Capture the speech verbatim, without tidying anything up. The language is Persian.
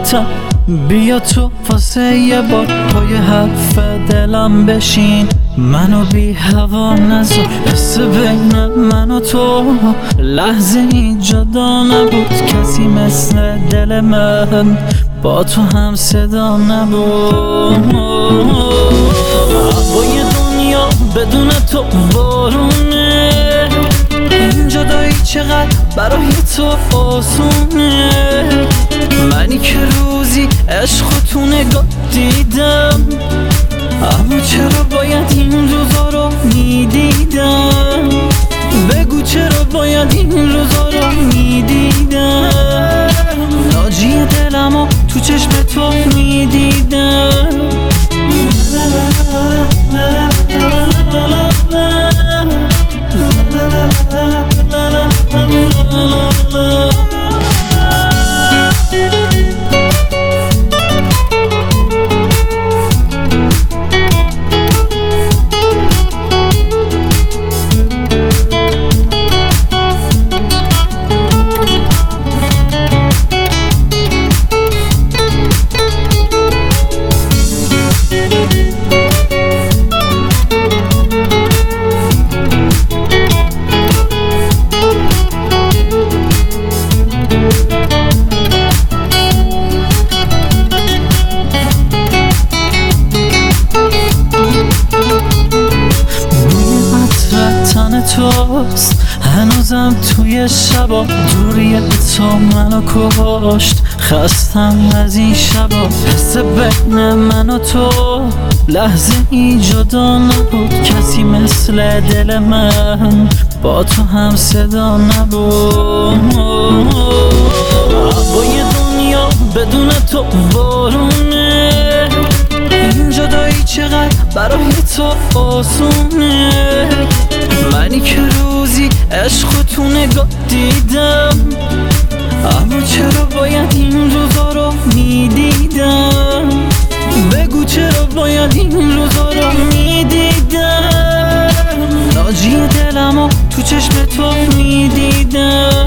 دلتم، بیا تو واسه یه بار پای حرف دلم بشین. منو بی هوا نذار، حس بین من و تو لحظه ای جدا نبود. کسی مثل دل من با تو هم صدا نبود. هوای دنیا بدون تو بارونه، این جدایی چقدر برای تو آسونه. منی که روزی عشق تو نگاه دیدم، اما چرا باید این روزا رو میدیدم؟ بگو چرا باید این روزا رو میدیدم؟ ناجی دلمو تو چشم تو میدیدم. توست هنوزم توی شبا، دوری تو منو کشت. خستم از این شبا، حس بین من و تو لحظه ای جدا نبود. کسی مثل دل من با تو هم صدا نبود. هوای دنیا بدون تو بارونه، این جدایی چقدر برای تو آسونه. منی که روزی عشق تو نگاه دیدم، اما چرا باید این روزا رو میدیدم؟ بگو چرا باید این روزا رو میدیدم؟ ناجی دلمو تو چشم تو میدیدم.